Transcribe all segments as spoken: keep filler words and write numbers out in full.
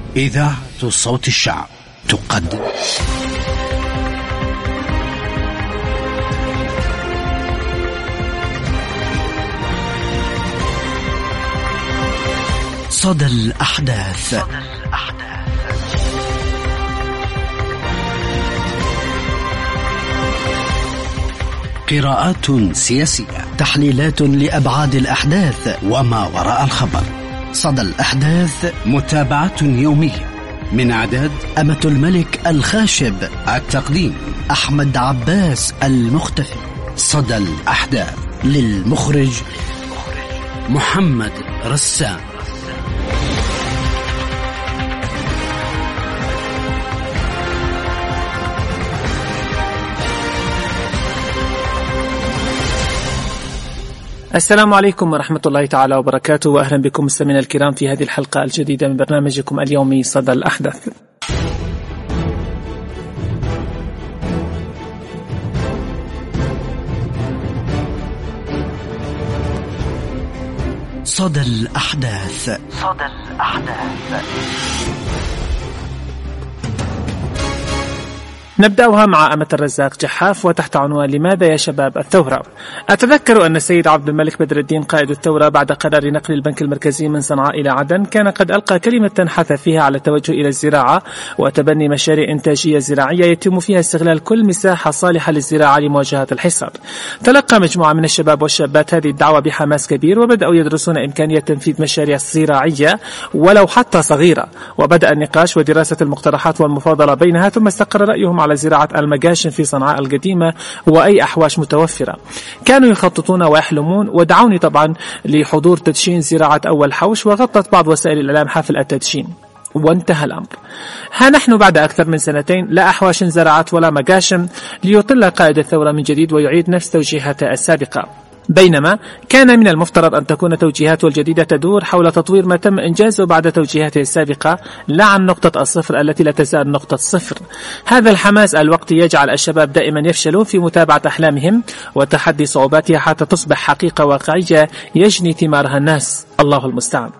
إذاعة صوت الشعب تقدم صدى الأحداث. قراءات سياسية، تحليلات لأبعاد الأحداث وما وراء الخبر. صدى الأحداث، متابعة يومية من إعداد أمة الملك الخاشب، التقديم أحمد عباس المختفي. صدى الأحداث للمخرج محمد رسام. السلام عليكم ورحمة الله تعالى وبركاته، وأهلا بكم مستمعينا الكرام في هذه الحلقة الجديدة من برنامجكم اليومي صدى الأحداث. صدى الأحداث. صدى الأحداث. نبدأها مع أمة الرزاق جحاف وتحت عنوان لماذا يا شباب الثورة. أتذكر أن السيد عبد الملك بدر الدين قائد الثورة بعد قرار نقل البنك المركزي من صنعاء إلى عدن كان قد ألقى كلمة حث فيها على التوجه إلى الزراعة وتبني مشاريع إنتاجية زراعية يتم فيها استغلال كل مساحة صالحة للزراعة لمواجهة الحصار. تلقى مجموعة من الشباب والشابات هذه الدعوة بحماس كبير وبدأوا يدرسون إمكانية تنفيذ مشاريع زراعية ولو حتى صغيرة، وبدأ النقاش ودراسة المقترحات والمفاضلة بينها، ثم استقر رأيهم على زراعة المجاشن في صنعاء القديمة وأي أحواش متوفرة. كانوا يخططون ويحلمون ودعوني طبعا لحضور تدشين زراعة أول حوش، وغطت بعض وسائل الإعلام حفل التدشين وانتهى الأمر. ها نحن بعد أكثر من سنتين لا أحواش زرعت ولا مجاشن ليطل قائد الثورة من جديد ويعيد نفس توجيهاته السابقة، بينما كان من المفترض أن تكون توجيهاته الجديدة تدور حول تطوير ما تم إنجازه بعد توجيهاته السابقة، لا عن نقطة الصفر التي لا تزال نقطة صفر. هذا الحماس الوقتي يجعل الشباب دائما يفشلون في متابعة أحلامهم وتحدي صعوباتها حتى تصبح حقيقة واقعية يجني ثمارها الناس. الله المستعان.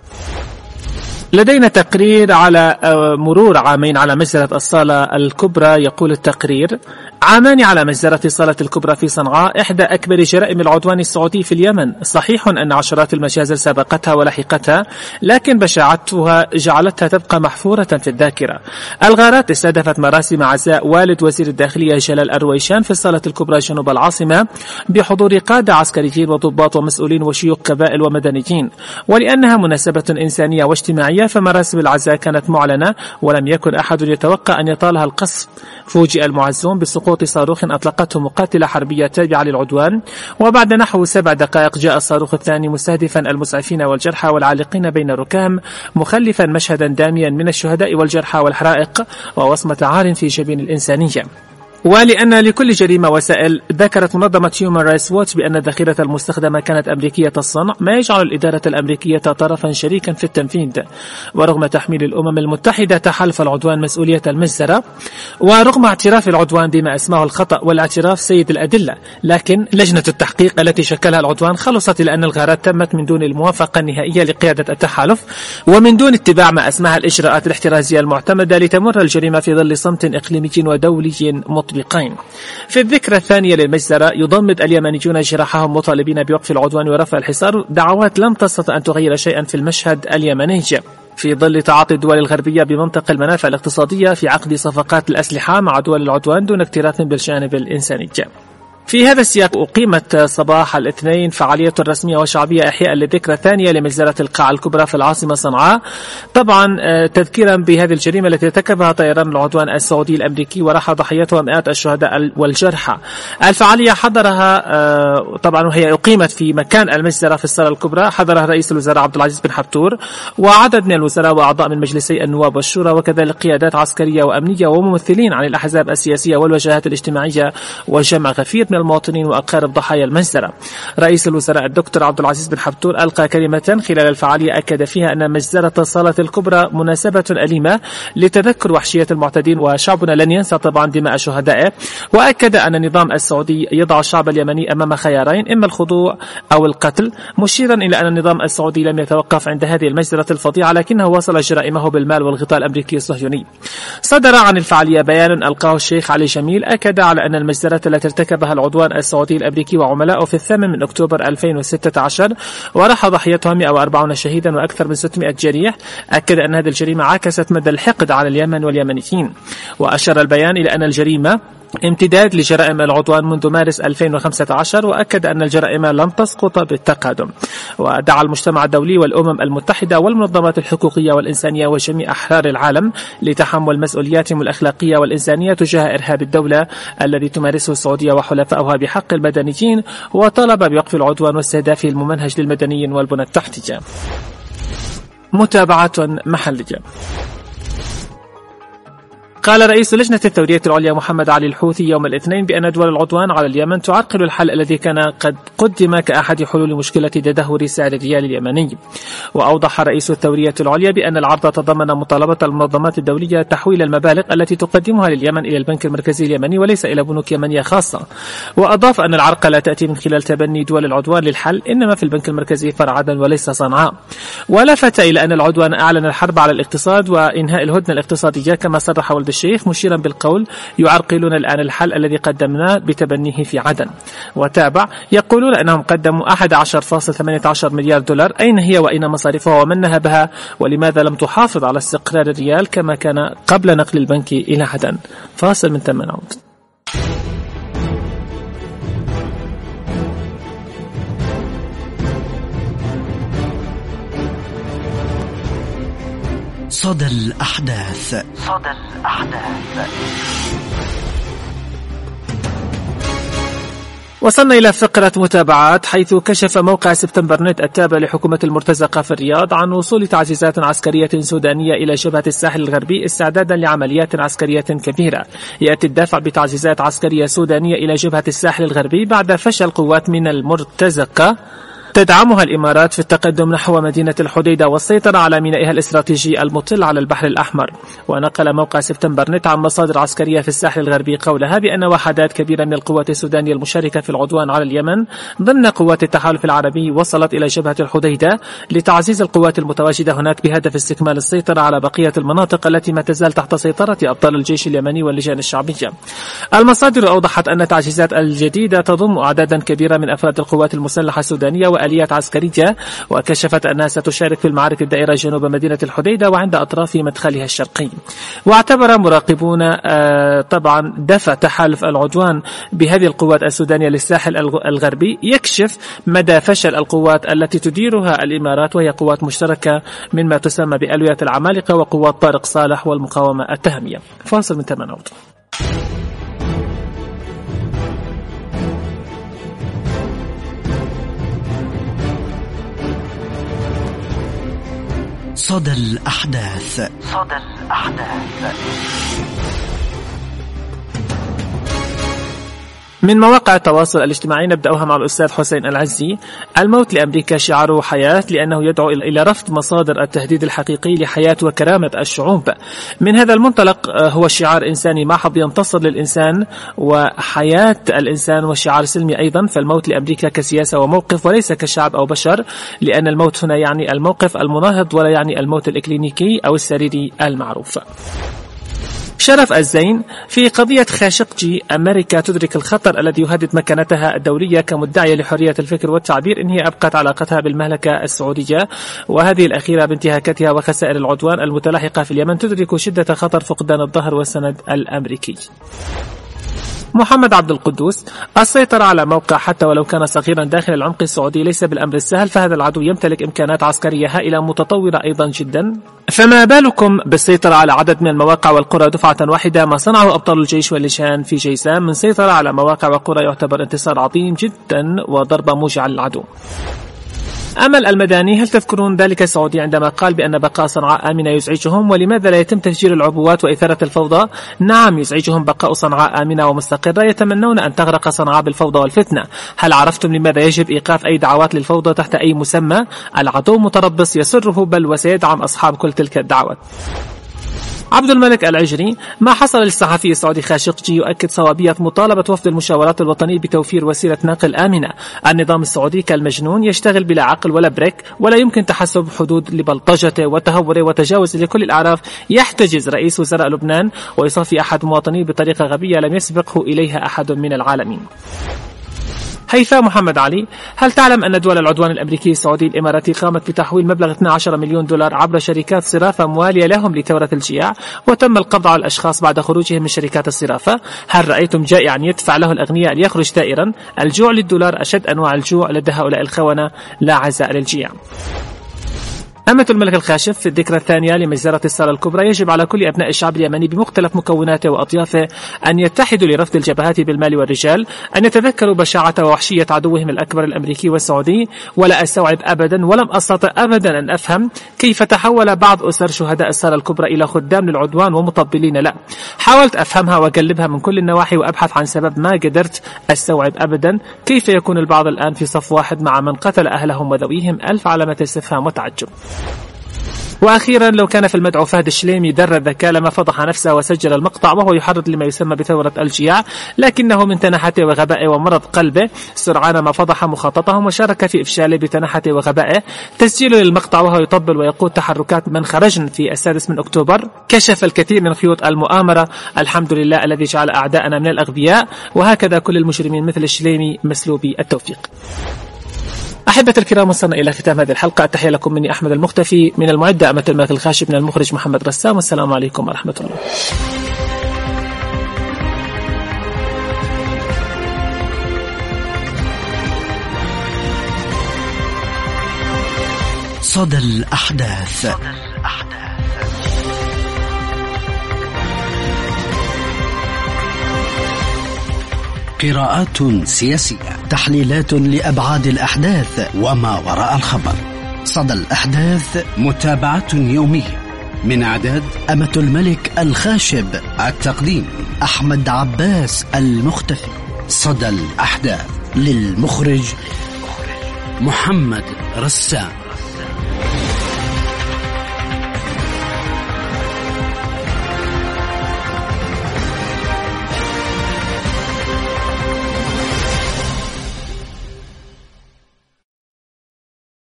لدينا تقرير على مرور عامين على مجزرة الصالة الكبرى. يقول التقرير: عامان على مجزرة الصالة الكبرى في صنعاء، إحدى أكبر جرائم العدوان السعودي في اليمن. صحيح أن عشرات المجازر سبقتها ولحقتها، لكن بشاعتها جعلتها تبقى محفورة في الذاكرة. الغارات استهدفت مراسم عزاء والد وزير الداخلية جلال أرويشان في الصالة الكبرى جنوب العاصمة بحضور قادة عسكريين وضباط ومسؤولين وشيوخ قبائل ومدنيين، ولأنها مناسبة إنسانية واجتماعية فمراسم العزاء كانت معلنة ولم يكن أحد يتوقع أن يطالها القصف. فوجئ المعزون بسقوط صاروخ أطلقته مقاتلة حربية تابعة للعدوان، وبعد نحو سبع دقائق جاء الصاروخ الثاني مستهدفا المسعفين والجرحى والعالقين بين الركام، مخلفا مشهدا داميا من الشهداء والجرحى والحرائق ووصمة عار في جبين الإنسانية. ولأن لكل جريمة وسائل، ذكرت منظمة هيومان رايتس ووتش بأن الذخيرة المستخدمة كانت أمريكية الصنع، ما يجعل الإدارة الأمريكية طرفا شريكا في التنفيذ. ورغم تحميل الأمم المتحدة تحالف العدوان مسؤولية المجزرة، ورغم اعتراف العدوان بما اسمه الخطأ والاعتراف سيد الأدلة، لكن لجنة التحقيق التي شكلها العدوان خلصت إلى أن الغارات تمت من دون الموافقة النهائية لقيادة التحالف ومن دون اتباع ما اسمها الإجراءات الاحترازية المعتمدة لتمر الجريمة في ظل صمت إقليمي ودولي مطلق. في الذكرى الثانية للمجزرة يضمد اليمنيون جراحهم مطالبين بوقف العدوان ورفع الحصار، دعوات لم تستطع أن تغير شيئا في المشهد اليمني في ظل تعاطي الدول الغربية بمنطق المنافع الاقتصادية في عقد صفقات الأسلحة مع دول العدوان دون اكتراث بالجانب الإنساني. في هذا السياق أقيمت صباح الاثنين فعالية رسمية وشعبية إحياء للذكرى الثانية لمجزرة القاعة الكبرى في العاصمة صنعاء، طبعا تذكيرا بهذه الجريمة التي ارتكبها طيران العدوان السعودي الأمريكي وراح ضحيتها مئات الشهداء والجرحى. الفعالية حضرها طبعا وهي أقيمت في مكان المجزرة في الصالة الكبرى، حضرها رئيس الوزراء عبد العزيز بن حبتور وعدد من الوزراء وأعضاء من مجلسي النواب والشورى، وكذلك قيادات عسكرية وأمنية وممثلين عن الأحزاب السياسية والوجهات الاجتماعية، وجمع غفير من المواطنين وأقارب ضحايا المجزرة. رئيس الوزراء الدكتور عبد العزيز بن حبتور ألقى كلمة خلال الفعالية أكد فيها أن مجزرة الصالة الكبرى مناسبة أليمة لتذكر وحشية المعتدين، وشعبنا لن ينسى طبعا دماء شهدائه. وأكد أن النظام السعودي يضع الشعب اليمني أمام خيارين، إما الخضوع أو القتل، مشيرا إلى أن النظام السعودي لم يتوقف عند هذه المجزرة الفظيعة لكنه وصل جرائمه بالمال والغطاء الأمريكي الصهيوني. صدر عن الفعالية بيان ألقاه الشيخ علي جميل أكد على أن المجزرة التي ارتكبها العدوان السعودي الأمريكي وعملائه في الثامن من أكتوبر ألفين وستة عشر وراح ضحيتها مئة وأربعين شهيدا وأكثر من ستمائة جريح، أكد أن هذه الجريمة عكست مدى الحقد على اليمن واليمنيين. وأشار البيان إلى أن الجريمة امتداد لجرائم العدوان منذ مارس ألفين وخمسة عشر، وأكد أن الجرائم لن تسقط بالتقادم. ودعا المجتمع الدولي والأمم المتحدة والمنظمات الحقوقية والإنسانية وجميع أحرار العالم لتحمل مسؤولياتهم الأخلاقية والإنسانية تجاه إرهاب الدولة الذي تمارسه السعودية وحلفائها بحق المدنيين، وطالب بوقف العدوان واستهدافه الممنهج للمدنيين والبنى التحتية. متابعة محلية. قال رئيس لجنة الثورية العليا محمد علي الحوثي يوم الاثنين بأن دول العدوان على اليمن تعرقل الحل الذي كان قد قدم كأحد حلول مشكلة تدهور سعر الريال اليمني. وأوضح رئيس الثورية العليا بأن العرض تضمن مطالبة المنظمات الدولية تحويل المبالغ التي تقدمها لليمن إلى البنك المركزي اليمني وليس إلى بنوك يمنية خاصة. وأضاف أن العرقلة لا تأتي من خلال تبني دول العدوان للحل، إنما في البنك المركزي فرع عدن وليس صنعاء. ولفت إلى أن العدوان أعلن الحرب على الاقتصاد وإنهاء الهدنة الاقتصادية كما صرح ولد الشيخ، مشيرا بالقول يعرقلون الآن الحل الذي قدمناه بتبنيه في عدن. وتابع يقولون أنهم قدموا أحد عشر فاصلة ثمانية عشر مليار دولار، أين هي وأين مصاريفها ومن نهبها، ولماذا لم تحافظ على استقرار الريال كما كان قبل نقل البنك إلى عدن. فاصل من ثم نعود. صدى الأحداث. صدى الأحداث. وصلنا إلى فقرة متابعات، حيث كشف موقع سبتمبر نت التابع لحكومة المرتزقة في الرياض عن وصول تعزيزات عسكرية سودانية إلى جبهة الساحل الغربي استعدادا لعمليات عسكرية كبيرة. يأتي الدافع بتعزيزات عسكرية سودانية إلى جبهة الساحل الغربي بعد فشل قوات من المرتزقة تدعمها الإمارات في التقدم نحو مدينة الحديدة والسيطرة على مينائها الاستراتيجي المطل على البحر الأحمر. ونقل موقع سبتمبر نت عن مصادر عسكرية في الساحل الغربي قولها بأن وحدات كبيرة من القوات السودانية المشاركة في العدوان على اليمن ضمن قوات التحالف العربي وصلت إلى جبهة الحديدة لتعزيز القوات المتواجدة هناك بهدف استكمال السيطرة على بقية المناطق التي ما تزال تحت سيطرة أبطال الجيش اليمني واللجان الشعبية. المصادر أوضحت أن التعزيزات الجديدة تضم أعدادا كبيرة من أفراد القوات المسلحة السودانية وآليات عسكرية، وكشفت أنها ستشارك في المعارك الدائرة جنوب مدينة الحديدة وعند أطراف مدخلها الشرقي. واعتبر مراقبون طبعا دفع تحالف العدوان بهذه القوات السودانية للساحل الغربي يكشف مدى فشل القوات التي تديرها الإمارات، وهي قوات مشتركة من ما تسمى بألوية العمالقة وقوات طارق صالح والمقاومة التهمية. فاصل من ثمان نقط. صدى الأحداث. صدى الأحداث. من مواقع التواصل الاجتماعي نبدأها مع الأستاذ حسين العزي. الموت لأمريكا شعاره حياة، لأنه يدعو إلى رفض مصادر التهديد الحقيقي لحياة وكرامة الشعوب. من هذا المنطلق هو شعار إنساني محض ينتصر للإنسان وحياة الإنسان، وشعار سلمي أيضا. فالموت لأمريكا كسياسة وموقف وليس كشعب أو بشر، لأن الموت هنا يعني الموقف المناهض ولا يعني الموت الإكلينيكي أو السريري المعروف. شرف الزين في قضية خاشقجي، أمريكا تدرك الخطر الذي يهدد مكانتها الدولية كمدعية لحرية الفكر والتعبير إن هي أبقت علاقتها بالمملكة السعودية، وهذه الأخيرة بانتهاكاتها وخسائر العدوان المتلاحقة في اليمن تدرك شدة خطر فقدان الظهر والسند الأمريكي. محمد عبد القدوس، السيطرة على موقع حتى ولو كان صغيرا داخل العمق السعودي ليس بالأمر السهل، فهذا العدو يمتلك إمكانات عسكرية هائلة متطورة أيضا جدا، فما بالكم بالسيطرة على عدد من المواقع والقرى دفعة واحدة. ما صنعه أبطال الجيش واللجان في جيسان من سيطرة على مواقع وقرى يعتبر انتصار عظيم جدا وضربة موجعة للعدو. أمل المداني: هل تذكرون ذلك السعودي عندما قال بأن بقاء صنعاء آمنة يزعجهم؟ ولماذا لا يتم تفجير العبوات وإثارة الفوضى؟ نعم، يزعجهم بقاء صنعاء آمنة ومستقرة، يتمنون أن تغرق صنعاء بالفوضى والفتنة. هل عرفتم لماذا يجب إيقاف أي دعوات للفوضى تحت أي مسمى؟ العدو متربص يسره بل وسيدعم أصحاب كل تلك الدعوات. عبد الملك العجري: ما حصل للصحفي السعودي خاشقجي يؤكد صوابية مطالبة وفد المشاورات الوطنية بتوفير وسيلة نقل آمنة. النظام السعودي كالمجنون يشتغل بلا عقل ولا بريك، ولا يمكن تحسب حدود لبلطجته وتهوره وتجاوز لكل الأعراف. يحتجز رئيس وزراء لبنان ويصفي أحد مواطنيه بطريقة غبية لم يسبقه إليها أحد من العالمين. هيثم محمد علي: هل تعلم أن دول العدوان الأمريكي السعودي الإماراتي قامت بتحويل مبلغ اثني عشر مليون دولار عبر شركات صرافة موالية لهم لثورة الجياع، وتم القبض على الأشخاص بعد خروجهم من شركات الصرافة؟ هل رأيتم جائعا يدفع له الأغنياء ليخرج ثائرا؟ الجوع للدولار أشد أنواع الجوع لدى هؤلاء الخونة، لا عزاء للجياع. أمة الملك الخاشف: في الذكرى الثانية لمجزرة الصالة الكبرى يجب على كل أبناء الشعب اليمني بمختلف مكوناته وأطيافه أن يتحدوا لرفض الجبهات بالمال والرجال، أن يتذكروا بشاعة ووحشية عدوهم الأكبر الأمريكي والسعودي. ولا أستوعب أبدا ولم أستطع أبدا أن أفهم كيف تحول بعض أسر شهداء الصالة الكبرى إلى خدام للعدوان ومطبلين لا. حاولت أفهمها وأقلبها من كل النواحي وأبحث عن سبب، ما قدرت أستوعب أبدا كيف يكون البعض الآن في صف واحد مع من قتل أهلهم وذويهم. ألف علامة استفهام وتعجب. وأخيرا، لو كان في المدعو فهد الشليمي در الذكاء لما فضح نفسه وسجل المقطع وهو يحرض لما يسمى بثورة الجياع، لكنه من تنحته وغبائه ومرض قلبه سرعان ما فضح مخططهم وشارك في إفشاله بتنحته وغبائه. تسجيله للمقطع وهو يطبل ويقود تحركات من خرجن في السادس من أكتوبر كشف الكثير من خيوط المؤامرة، الحمد لله الذي جعل أعداءنا من الأغبياء. وهكذا كل المجرمين مثل الشليمي مسلوبي التوفيق. أحبة الكرام، وصلنا إلى ختام هذه الحلقة. التحية لكم مني أحمد المختفي، من المعدة أمة الملك الخاشب، من المخرج محمد رسام، والسلام عليكم ورحمة الله. صدى الأحداث. قراءات سياسية، تحليلات لأبعاد الأحداث وما وراء الخبر. صدى الأحداث، متابعة يومية. من إعداد أمة الملك الخاشب، التقديم أحمد عباس المختفي. صدى الأحداث، للمخرج محمد رسام.